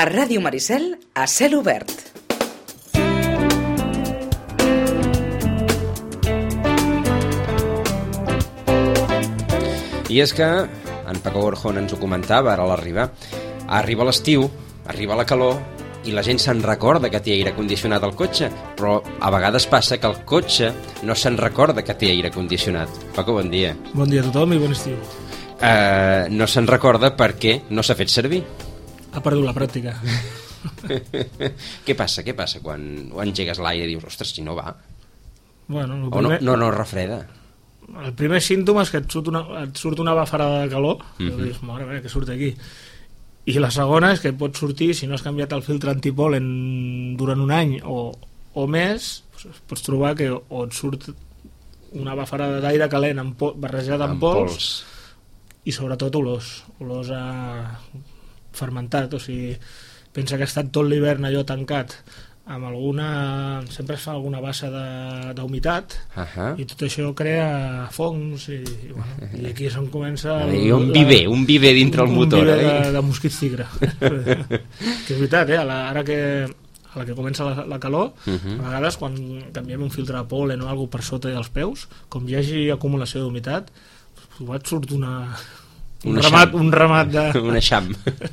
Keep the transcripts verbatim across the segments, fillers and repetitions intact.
A Ràdio Maricel, a cel obert. I és que, en Paco Gorjón ens ho comentava ara a l'arribar, arriba l'estiu, arriba la calor, i la gent se'n recorda que té aire condicionat al cotxe, però a vegades passa que el cotxe no se'n recorda que té aire condicionat. Paco, bon dia. Bon dia a tothom i bon estiu. Uh, no se'n recorda perquè no s'ha fet servir. Ha perdut la pràctica. Què passa? Què passa quan engegues l'aire i dius, ostres, si no va? Bueno, el O primer, no, no, no refreda? el primer símptoma és que et surt una, et surt una bafarada de calor, Mhm. i dius, mare meva, què surt aquí? I la segona és que pot sortir, si no has canviat el filtre antipol·len durant un any o, o més, doncs pots trobar que o et surt una bafarada d'aire calent amb po barrejada amb, Amb pols, pols. i sobretot olors, olors a fermentat, o sigui, pensa que ha estat tot l'hivern allò tancat amb alguna... sempre es fa alguna bassa d'humitat, Uh-huh. i tot això crea fongs i, i, bueno, i aquí és on comença el, I un viver, un viver dintre el un, motor. un viver eh? de, de mosquits tigre. Que és veritat, eh? A la, ara que a la que comença la, la calor, Uh-huh. a vegades quan canviem un filtre de pol·len o alguna per sota dels peus, com hi hagi acumulació d'humitat, et surt una, un, Un ramat, eixam. un ramat de... Un eixam.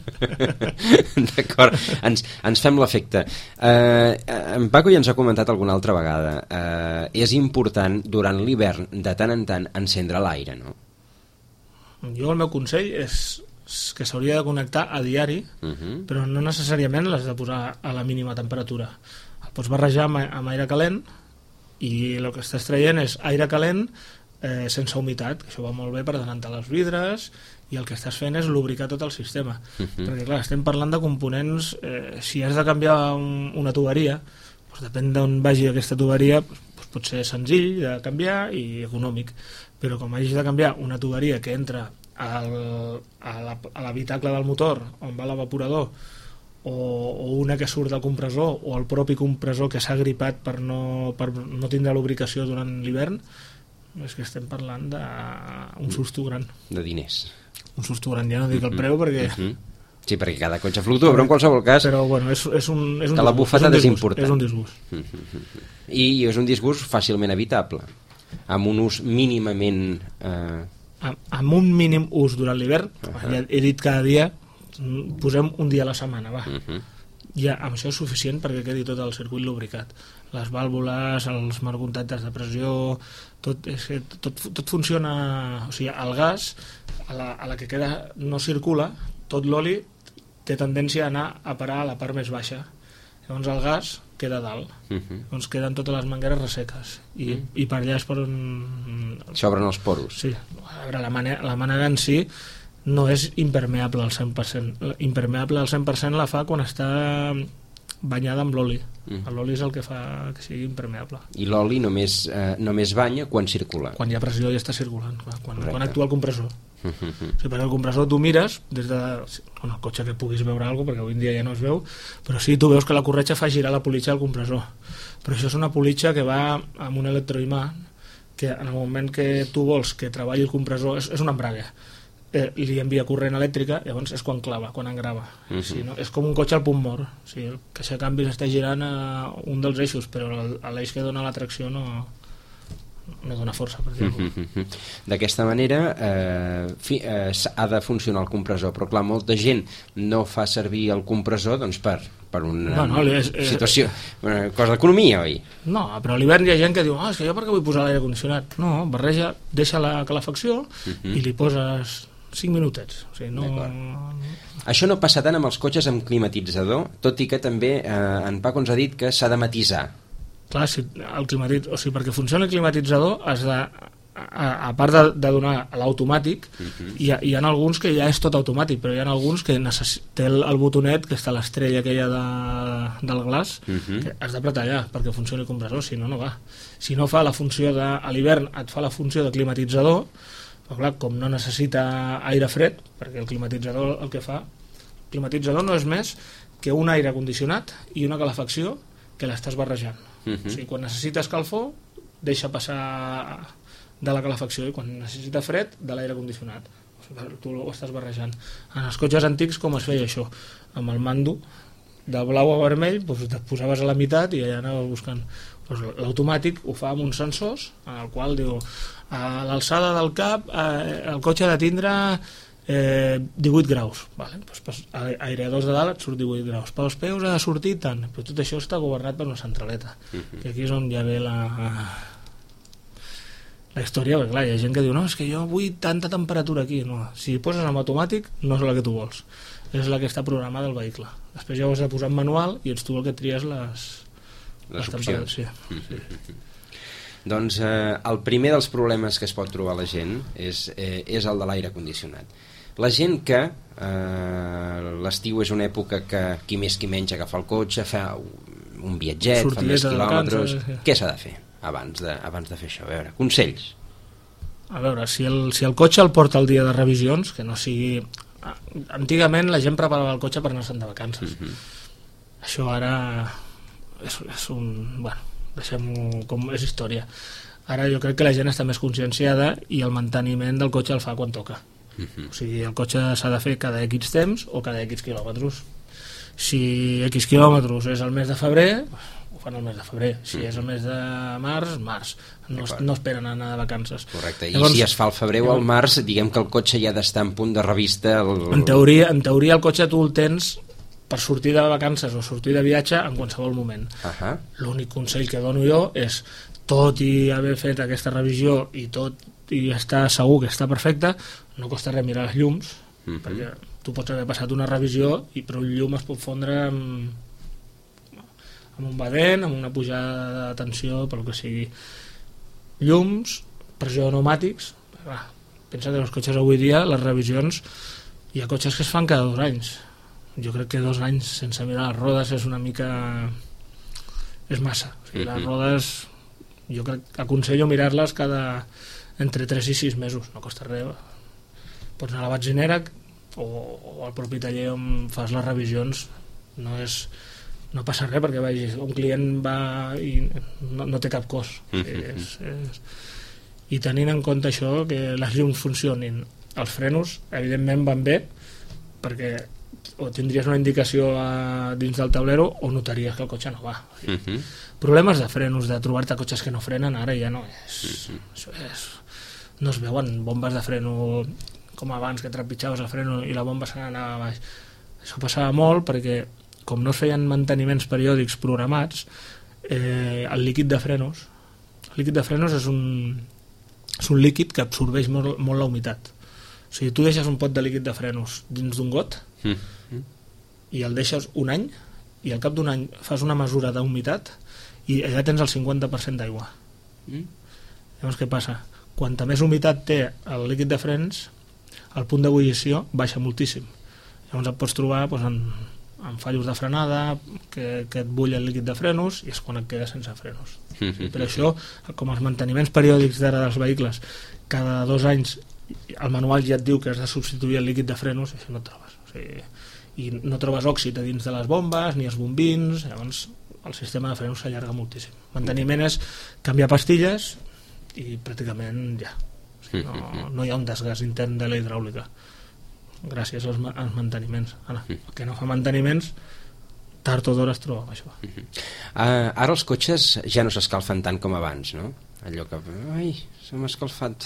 D'acord, ens, ens fem l'efecte. Eh, en Paco ja ens ha comentat alguna altra vegada. Eh, és important, durant l'hivern, de tant en tant, encendre l'aire, no? Jo el meu consell és, és que s'hauria de connectar a diari, Uh -huh. però no necessàriament l'has de posar a la mínima temperatura. El pots barrejar amb, amb aire calent i el que estàs traient és aire calent eh, sense humitat, que això va molt bé per adelantar els vidres, i el que estàs fent és lubricar tot el sistema. Uh -huh. Perquè clar, estem parlant de components, eh, si has de canviar un, una tuberia, doncs depèn d'on vagi aquesta tuberia, doncs, doncs pot ser senzill de canviar i econòmic, però com hagis de canviar una tuberia que entra al, a la- a l'habitacle del motor on va l'evaporador, o, o una que surt del compressor, o el propi compressor que s'ha gripat per no, per no tindre lubricació durant l'hivern, és que estem parlant d'un susto gran. De diners. Un susto gran, ja no dic el preu perquè... Uh -huh. Sí, perquè cada cotxe fluctua, però en qualsevol cas... Però bueno, és, és un, és un Que la disgust, bufetada és un disgust, important. És un disgust. I és un disgust fàcilment evitable, amb un ús mínimament... Eh, Amb, amb un mínim ús durant l'hivern, Uh-huh. ja he dit cada dia, mm, posem un dia a la setmana, va. uh -huh. Ja amb això és suficient perquè quedi tot el circuit lubricat. Les vàlvules, els marcontactes de pressió, tot, és que tot, tot funciona... O sigui, el gas, a la, a la que queda no circula, tot l'oli té tendència a anar a parar a la part més baixa. Llavors el gas queda a dalt. Uh -huh. Llavors queden totes les mangueres resseques. I, Mm. i per allà és per on... S'obren els poros. Sí, a veure, la mànega, la mànega en si no és impermeable al cent per cent. Impermeable al cent per cent la fa quan està banyada amb l'oli. Mm. L'oli és el que fa que sigui impermeable. I l'oli només, eh, només banya quan circula. Quan hi ha pressió i està circulant, clar, quan, Correcte. quan actua el compressor. Uh -huh. O sigui, perquè el compressor tu mires des de... Bueno, el cotxe que puguis veure alguna cosa, perquè avui en dia ja no es veu, però sí, tu veus que la corretja fa girar la politxa del compressor. Però això és una politxa que va amb un electroimà que en el moment que tu vols que treballi el compressor, és, és una embrague, eh, li envia corrent elèctrica, llavors és quan clava, quan engrava. Uh -huh. Sí, no? És com un cotxe al punt mort. O sigui, el caixa de canvis està girant a un dels eixos, però l'eix que dona la tracció no, no dona força, per dir-ho. Uh -huh. D'aquesta manera eh, fi, eh, ha de funcionar el compressor, però clar, molta gent no fa servir el compressor doncs, per, per una Bueno, és- és- situació, una cosa d'economia, oi? No, però a l'hivern hi ha gent que diu ah, és que jo per què vull posar l'aire condicionat? No, barreja, deixa la calefacció Uh-huh. i li poses cinc minutets. O sigui, no... Això no passa tant amb els cotxes amb climatitzador, tot i que també eh, en Paco ens ha dit que s'ha de matisar. Clar, si el climatitz... o sigui, perquè funcioni el climatitzador has de, a, a part de, de donar l'automàtic, Uh-huh. hi, ha, hi ha alguns que ja és tot automàtic, però hi ha alguns que necess... té el, el botonet que està a l'estrella aquella de, del glaç, Uh-huh. que has d'apretar allà perquè funcioni el compressor, si no, no va. Si no fa la funció de... a l'hivern et fa la funció de climatitzador, però clar, com no necessita aire fred, perquè el climatitzador el que fa... El climatitzador no és més que un aire condicionat i una calefacció que l'estàs barrejant. Uh-huh. O sigui, quan necessita escalfor, deixa passar de la calefacció, i quan necessita fred, de l'aire condicionat. O tu ho estàs barrejant. En els cotxes antics com es feia això? Amb el mando de blau a vermell doncs et posaves a la meitat i allà anaves buscant. Doncs l'automàtic ho fa amb uns sensors en el qual diu a l'alçada del cap eh, el cotxe ha de tindre eh, divuit graus, vale? Doncs, aireadors de dalt et surt divuit graus, pels peus ha de sortir tant, però tot això està governat per una centraleta, uh-huh. que aquí és on ja ve la la història, perquè clar, hi ha gent que diu no, és que jo vull tanta temperatura aquí, no, si poses en automàtic no és la que tu vols, és la que està programada al vehicle, després ja ho has de posar en manual i ets tu el que tries les, les, les opcions, sí. Sí. Doncs eh, el primer dels problemes que es pot trobar la gent és, eh, és el de l'aire condicionat. La gent que eh, l'estiu és una època que qui més qui menys agafa el cotxe, fa un viatget, fa més quilòmetres, sí. Què s'ha de fer abans de, abans de fer això? A veure, consells. A veure, si el, si el cotxe el porta el dia de revisions, que no sigui... Antigament la gent preparava el cotxe per anar-se'n de vacances. Uh-huh. Això ara és, és un... Bueno, deixem-ho com és història. Ara jo crec que la gent està més conscienciada i el manteniment del cotxe el fa quan toca. Uh-huh. O sigui, el cotxe s'ha de fer cada X temps o cada X quilòmetres. Si X quilòmetres és el mes de febrer, ho fan el mes de febrer. Si uh-huh. és el mes de març, març. No, no esperen anar de vacances. Correcte, i llavors, si es fa el febrer o el març, diguem que el cotxe ja ha d'estar en punt de revista. El... En, teoria, en teoria el cotxe tu el tens per sortir de vacances o sortir de viatge en qualsevol moment. Uh-huh. L'únic consell que dono jo és, tot i haver fet aquesta revisió i tot i estar segur que està perfecte, no costa res mirar les llums, uh-huh. perquè tu pots haver passat una revisió i però un llum es pot fondre amb, amb un badent, amb una pujada de tensió, pel que sigui. Llums, pressió de pneumàtics, clar, pensa que els cotxes avui dia, les revisions, hi ha cotxes que es fan cada dos anys. Jo crec que dos anys sense mirar les rodes és una mica... és massa. O sigui, les rodes, jo crec que aconsello mirar-les cada... entre tres i sis mesos, no costa res. Pots anar a la benzinera o, o al propi taller on fas les revisions, no és... no passa res perquè vagi, un client va i no, no té cap cost. és, és... I tenint en compte això, que les llums funcionin, els frenos evidentment van bé perquè o tindries una indicació a, dins del tablero o notaries que el cotxe no va. Uh -huh. Problemes de frenos, de trobar-te cotxes que no frenen, ara ja no és, uh -huh. això és, no es veuen bombes de freno com abans, que trepitjaves el freno i la bomba se n'anava a baix. Això passava molt perquè com no es feien manteniments periòdics programats, eh, el líquid de frenos el líquid de frenos és un és un líquid que absorbeix molt, molt la humitat. O sigui, tu deixes un pot de líquid de frenos dins d'un got mm. i el deixes un any i al cap d'un any fas una mesura d'humitat i allà tens el cinquanta per cent d'aigua. Mm. Llavors què passa? Quanta més humitat té el líquid de frens, el punt d'ebullició baixa moltíssim. Llavors et pots trobar doncs, en, en fallos de frenada, que, que et bull el líquid de frenos i és quan et quedes sense frenos. Mm-hmm. Per això, com els manteniments periòdics d'ara dels vehicles, cada dos anys el manual ja et diu que has de substituir el líquid de frenos, i això no et trobes. O sigui, i no trobes òxid a dins de les bombes ni els bombins, llavors el sistema de frenos s'allarga moltíssim. Manteniment és canviar pastilles i pràcticament ja. O sigui, no, no hi ha un desgast intern de la hidràulica gràcies als, als manteniments. Ara, el que no fa manteniments tard o d'hora es troba amb això. Uh, ara els cotxes ja no s'escalfen tant com abans, no? Allò que... ai, se m'ha escalfat...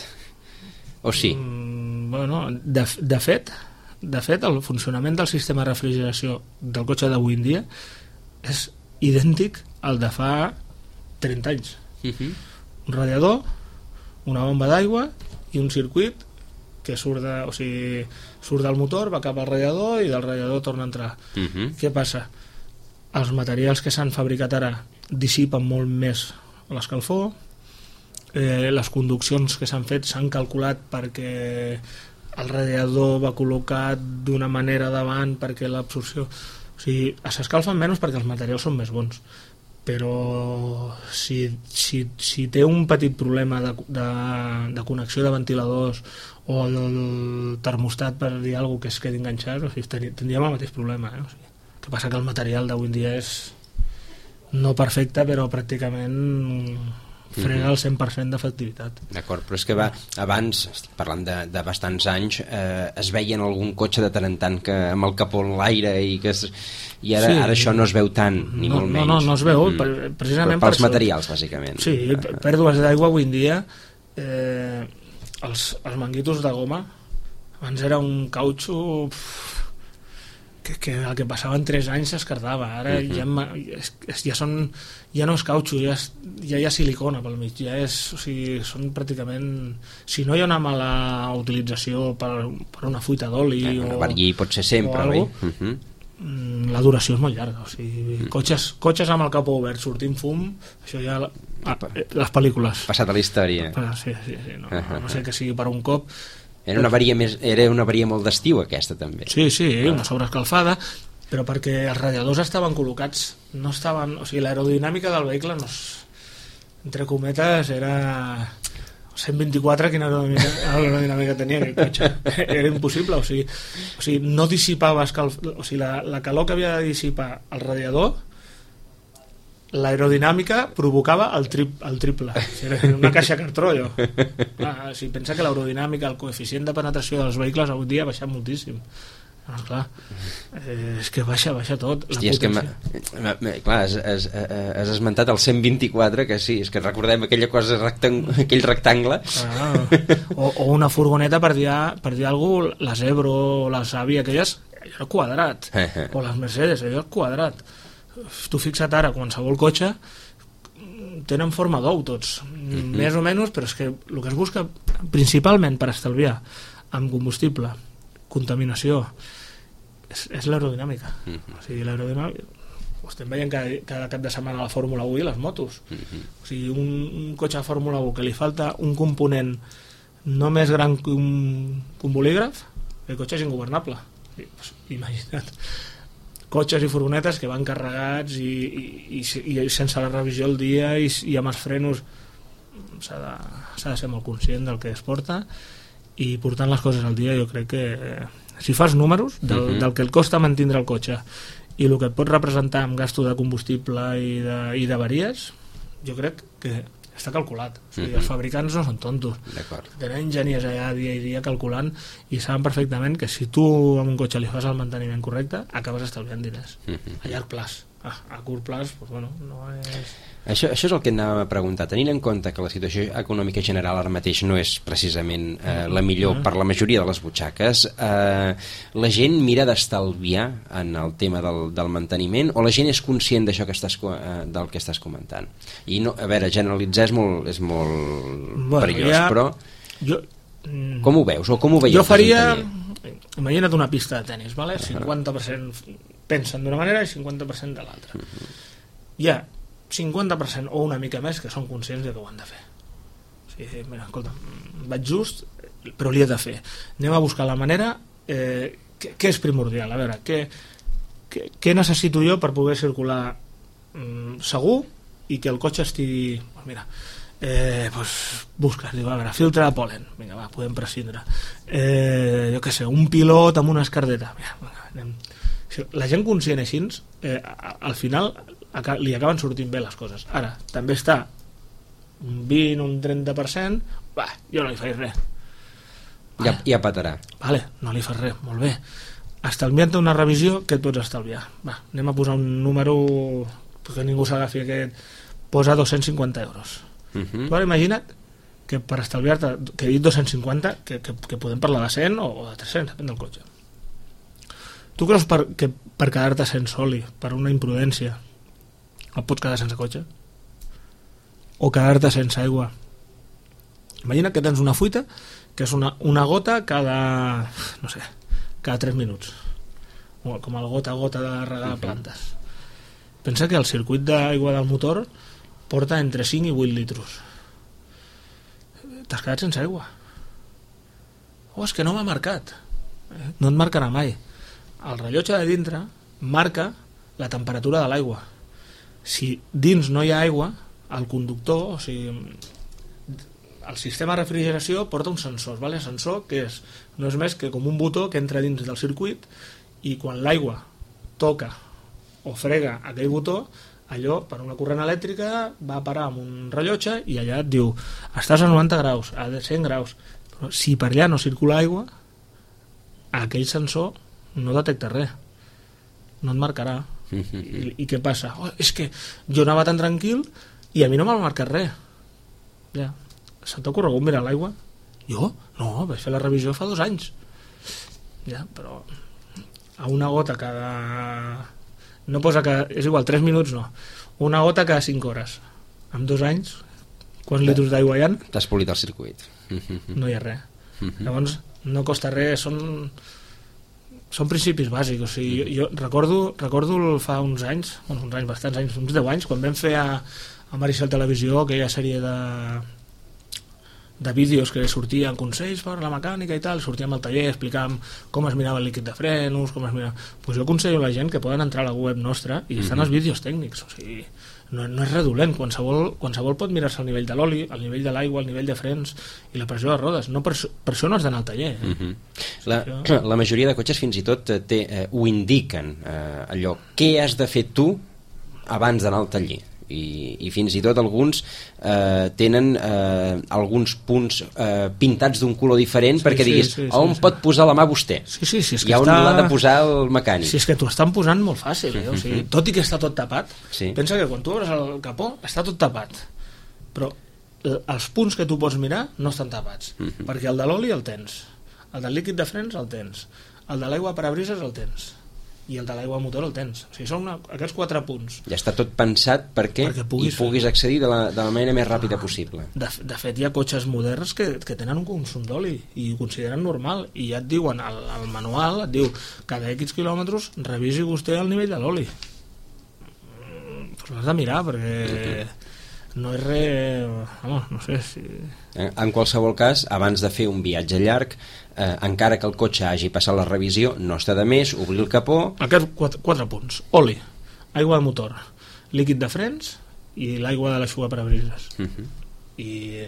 o sí? Mm, bueno, de, de fet de fet el funcionament del sistema de refrigeració del cotxe d'avui en dia és idèntic al de fa trenta anys. Uh-huh. Un radiador, una bomba d'aigua i un circuit que surt, de, o sigui, surt del motor, va cap al radiador i del radiador torna a entrar. Uh-huh. Què passa? Els materials que s'han fabricat ara dissipen molt més l'escalfor, eh, les conduccions que s'han fet s'han calculat perquè el radiador va col·locat d'una manera davant perquè l'absorció... O sigui, s'escalfen menys perquè els materials són més bons, però si, si, si té un petit problema de, de, de connexió de ventiladors o el, el termostat, per dir alguna cosa, que es quedi enganxat, o sigui, tindríem el mateix problema. Eh? O sigui, el que passa que el material d'avui en dia és no perfecte, però pràcticament frega el cent per cent d'efectivitat. D'acord, però és que va, abans, estic parlant de, de bastants anys, eh, es veia en algun cotxe de tant en tant que amb el capó en l'aire i que es, i ara, sí, ara això no es veu tant, ni no, molt no, menys. No, no es veu, mm. precisament per, pels per materials, bàsicament. Sí, pèrdues d'aigua avui en dia, eh, els, els manguitos de goma, abans era un cautxo que, que el que passava en tres anys s'escardava, ara uh-huh. ja, ja, són, ja no és cautxo, ja, és, ja hi ha silicona pel mig, ja és, o sigui, són pràcticament, si no hi ha una mala utilització per, per una fuita d'oli eh, o... Una avaria pot ser sempre, oi? Uh-huh. La duració és molt llarga, o sigui, uh-huh. cotxes, cotxes amb el capó obert sortint fum, això ja, ah, les pel·lícules. Passat a la història. Sí, sí, sí, no, uh-huh. no sé que sigui per un cop. Era una avaria, més, era una avaria molt d'estiu, aquesta, també. Sí, sí, una sobreescalfada, però perquè els radiadors estaven col·locats, no estaven... O sigui, l'aerodinàmica del vehicle, no, entre cometes, era... cent vint-i-quatre, quina aerodinàmica, aerodinàmica tenia aquest cotxe? Era impossible, o sigui, o sigui no dissipava escalf... O sigui, la, la calor que havia de dissipar el radiador, l'aerodinàmica provocava el, trip, el triple. Era una caixa cartró, allò. Ah, si pensa que l'aerodinàmica, el coeficient de penetració dels vehicles avui dia ha baixat moltíssim. Ah, clar, eh, és que baixa, baixa tot. Hosti, és que m m m clar, has, has, has esmentat el cent vint-i-quatre, que sí, és que recordem aquella cosa rectang aquell rectangle. Ah, o, o una furgoneta, per dir, per dir alguna cosa, la Zebro o la Sabi, aquelles, allò era quadrat, o les Mercedes, allò era quadrat. Tu fixa't ara, qualsevol cotxe tenen forma d'ou tots, mm-hmm. més o menys, però és que el que es busca principalment per estalviar amb combustible, contaminació, és, és l'aerodinàmica. Mm-hmm. O sigui, l'aerodinàmica ho estem veient cada, cada cap de setmana a la Fórmula u i les motos. Mm-hmm. O sigui, un, un cotxe de Fórmula u que li falta un component no més gran que un, que un bolígraf, el cotxe és ingovernable. I, pues, imagina't cotxes i furgonetes que van carregats i, i, i, i sense la revisió al dia i, i amb els frenos s'ha de, s'ha de ser molt conscient del que es porta i portant les coses al dia. Jo crec que eh, si fas números del, uh-huh. del que et costa mantindre el cotxe i el que et pot representar amb gasto de combustible i de, i d'avaries, jo crec que està calculat. O sigui, uh-huh. els fabricants no són tontos. Tenen enginyers allà dia i dia calculant i saben perfectament que si tu amb un cotxe li fas el manteniment correcte, acabes estalviant diners. Uh-huh. A llarg plaç. Ah, a curt plaç, pues, bueno, no és... Això, això és el que anàvem a preguntar. Tenint en compte que la situació econòmica general ara mateix no és precisament eh, la millor per la majoria de les butxaques, eh, la gent mira d'estalviar en el tema del, del manteniment o la gent és conscient d'això que estàs, eh, del que estàs comentant? I no, a veure, generalitzar és molt, és molt bueno, perillós, ja... però jo... com ho veus o com ho veieu? Jo faria... Imagina't una pista de tenis, vale? cinquanta per cent pensen d'una manera i cinquanta per cent de l'altra. Uh-huh. Hi ha cinquanta per cent o una mica més que són conscients de que ho han de fer. O sigui, mira, escolta, vaig just, però li he de fer. Anem a buscar la manera, eh, què, què és primordial? A veure, què, què, què necessito jo per poder circular mm, segur i que el cotxe estigui... Pues mira, eh, pues busques, diu, a veure, filtre de pol·len, vinga, va, podem prescindre. Eh, jo què sé, un pilot amb una escardeta. Mira, vinga, anem... La gent conscient així, eh, al final li acaben sortint bé les coses. Ara, també està un vint o un trenta per cent, va, jo no li faig res. Vale. Ja, ja patarà. Vale, no li fas res, molt bé. Estalviant-te una revisió, què et pots estalviar? Va, anem a posar un número que ningú s'agafi aquest. Posa dos-cents cinquanta euros. Uh-huh. Tu ara imagina't que per estalviar-te, que he dit dos-cents cinquanta, que, que, que podem parlar de cent o de tres-cents, depèn del cotxe. Tu creus per, que per quedar-te sense oli, per una imprudència, et pots quedar sense cotxe? O quedar-te sense aigua? Imagina que tens una fuita que és una, una gota cada, no sé, cada tres minuts. Com el gota a gota de regar plantes. Pensa que el circuit d'aigua del motor porta entre cinc i vuit litros. T'has quedat sense aigua. Oh, és que no m'ha marcat. No et marcarà mai. El rellotge de dintre marca la temperatura de l'aigua. Si dins no hi ha aigua, el conductor, o sigui, el sistema de refrigeració porta un sensor, vale? Sensor que és, no és més que com un botó que entra dins del circuit i quan l'aigua toca o frega aquell botó, allò, per una corrent elèctrica, va parar amb un rellotge i allà et diu, estàs a noranta graus, a cent graus. Però si per allà no circula aigua, aquell sensor no detecta res, no et marcarà. I, i què passa? Oh, és que jo anava tan tranquil i a mi no m'ha marcat res. Ja, se t'ha ocorregut mirar l'aigua? Jo? No, vaig fer la revisió fa dos anys. Ja, però a una gota cada... No posa que... És igual, tres minuts no. Una gota cada cinc hores. En dos anys, quants litres d'aigua hi ha? T'has polit el circuit. No hi ha res. Llavors, no costa res, són... Són principis bàsics, o sigui, jo, jo recordo, recordo fa uns anys, bueno, uns anys, bastants anys, uns deu anys, quan vam fer a, a Maricel Televisió aquella sèrie de, de vídeos que sortien consells per la mecànica i tal, sortíem al taller, explicàvem com es mirava el líquid de frenos, com es mirava... Pues jo aconsello a la gent que poden entrar a la web nostra i estan els vídeos tècnics, o sigui, no, no és redolent, qualsevol, qualsevol pot mirar-se el nivell de l'oli, el nivell de l'aigua, el nivell de frens i la pressió de rodes, no per, per això no has d'anar al taller. Eh? Uh-huh. la, la majoria de cotxes fins i tot té, eh, ho indiquen, eh, allò, què has de fer tu abans d'anar al taller. I, i fins i tot alguns eh, tenen eh, alguns punts eh, pintats d'un color diferent sí, perquè diguis, sí, sí, on sí, pot sí. posar la mà vostè sí, sí, sí, és i on està... l'ha de posar el mecànic. Si és que t'ho estan posant molt fàcil, eh? O sigui, tot i que està tot tapat, sí. Pensa que quan tu obres el capó està tot tapat, però els punts que tu pots mirar no estan tapats, uh-huh. perquè el de l'oli el tens, el del líquid de frens el tens, el de l'aigua per a brises el tens i el de l'aigua motor el tens, o sigui, són una, aquests quatre punts. Ja està tot pensat perquè, perquè puguis, hi puguis accedir de la, de la manera més ràpida possible. De, de fet, hi ha cotxes moderns que, que tenen un consum d'oli i ho consideren normal, i ja et diuen, al, al manual et diu, cada X quilòmetres revisi vostè el nivell de l'oli. Pues l'has de mirar, perquè no és res... Home, no sé si... En qualsevol cas, abans de fer un viatge llarg, eh, encara que el cotxe hagi passat la revisió, no està de més obrir el capó... Aquests quatre, quatre punts. Oli, aigua de motor, líquid de frens i l'aigua de l'aixugar per a brises. Uh-huh. I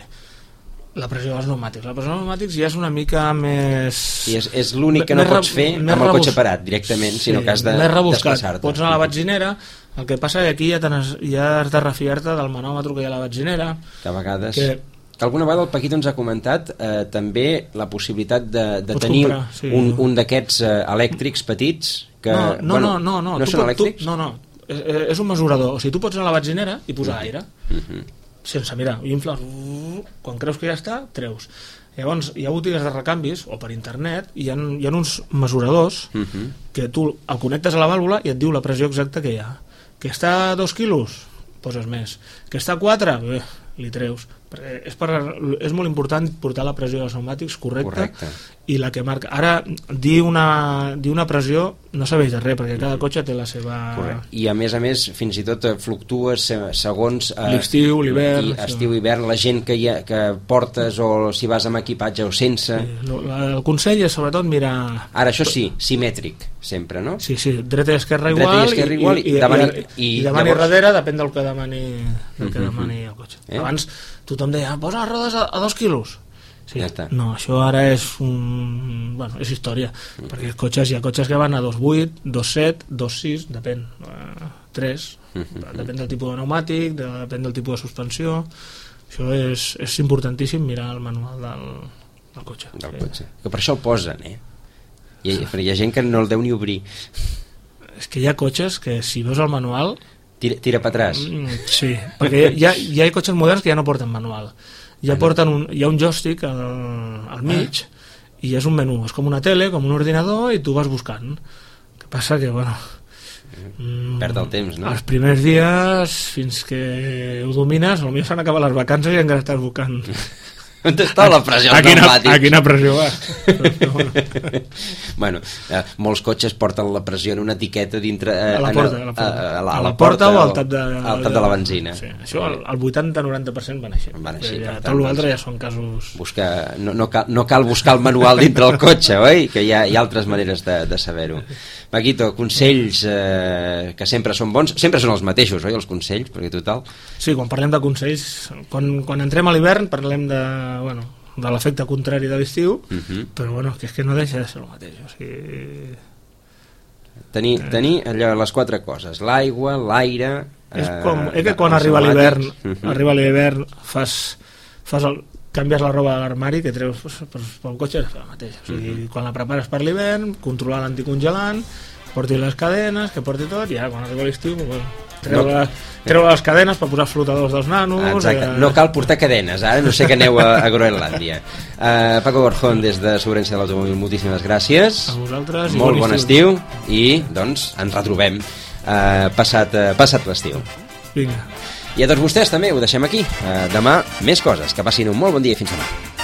la pressió dels pneumàtics. La pressió dels pneumàtics ja és una mica més... I és, és l'únic que no pots fer amb el cotxe parat directament, sí, sinó que has de desplaçar-te. Pots anar a la benzinera, el que passa és que aquí ja, ja has de refiar-te del manòmetre que hi ha a la benzinera. Que a vegades... Que, que alguna vegada el Paquito ens ha comentat eh, també la possibilitat de, de tenir comprar, sí, un, no. un d'aquests eh, elèctrics petits que... No, no, bueno, no, no, no. no són pot, elèctrics? Tu, no, no. És, és un mesurador. O sigui, tu pots anar a la benzinera i posar uh-huh. aire. Uh-huh. Sense mirar, i infles, quan creus que ja està, treus. Llavors hi ha botigues de recanvis o per internet, i hi ha, hi ha uns mesuradors uh-huh. que tu el connectes a la vàlvula i et diu la pressió exacta que hi ha. Que està a dos quilos, poses més. Que està a quatre, bé, li treus. Perquè és, per, és molt important portar la pressió dels pneumàtics correcta. Correcte. I la que marca. Ara, dir una, dir una pressió no serveix de res, perquè cada cotxe té la seva... Correcte. I a més a més, fins i tot fluctues segons... Eh, l'estiu, l'hivern... Estiu, hivern, la gent que, ha, que portes o si vas amb equipatge o sense... Sí, el consell és sobretot mirar... Ara, això sí, simètric, sempre, no? Sí, sí, dreta i esquerra igual, dreta i, esquerra igual, i, i, i, davant, i, i, i davant llavors... i darrere depèn del que demani, del que demani el cotxe. Eh? Abans tothom deia, posa les rodes a, a dos quilos. Sí, ja no, això ara és un... Bueno, és història, mm. perquè els cotxes, hi ha cotxes que van a dos vuit, dos set, dos sis, depèn, uh, tres, mm-hmm. depèn del tipus de pneumàtic, de, depèn del tipus de suspensió. Això és, és importantíssim mirar el manual del, del cotxe. Del sí. cotxe. Que per això el posen, eh? Hi ha, hi ha gent que no el deu ni obrir. És que hi ha cotxes que si veus el manual... Tira, tira per atràs. Mm, sí, perquè hi ha, hi ha cotxes moderns que ja no porten manual. Ja ah, porten un, hi ha un joystick al, al mig ah. i és un menú, és com una tele, com un ordinador, i tu vas buscant. El que passa que, bueno... Mm, perd el temps, no? Els primers dies, fins que ho domines, potser s'han acabat les vacances i encara estàs buscant... On està la pressió als pneumàtics? A quina pressió va? Bueno, eh, molts cotxes porten la pressió en una etiqueta dintre... Eh, a la porta, a la porta. A, a, la, a la porta o al tap de, al tap de la benzina. Sí, això el, el vuitanta a noranta per cent van així. Van així ja, tant, tot l'altre ja són casos... Buscar, no, no, cal, no cal buscar el manual dintre del cotxe, oi? Que hi ha, hi ha altres maneres de, de saber-ho. Paquito, consells eh, que sempre són bons, sempre són els mateixos, oi, els consells? Perquè total... Sí, quan parlem de consells, quan, quan entrem a l'hivern parlem de... Bueno, de l'efecte contrari de l'estiu, uh-huh. però bueno, que és que no deixa de ser el mateix, o sigui... tenir, eh. tenir allò, les quatre coses, l'aigua, l'aire... És com, eh, és que quan els arriba l'hivern, aromàtics. arriba l'hivern, fas, fas el, canvies la roba de l'armari que treus pues, pues, pel cotxe, és el mateix. O sigui, Mhm. quan la prepares per l'hivern, controlar l'anticongelant, porti les cadenes, que porti tot, i ara quan arriba l'estiu, pues, treure, No. treure les cadenes per posar flotadors dels nanos... Exacte, eh, no cal portar cadenes, ara no sé que aneu a, a Groenlàndia. Uh, Paco Gorjón, des de Sobrència de l'Automòbil, moltíssimes gràcies. A vosaltres. i Molt bon estiu i, doncs, ens retrobem uh, passat, uh, passat l'estiu. Vinga. I a tots vostès també ho deixem aquí. Uh, demà més coses. Que passin un molt bon dia i fins demà.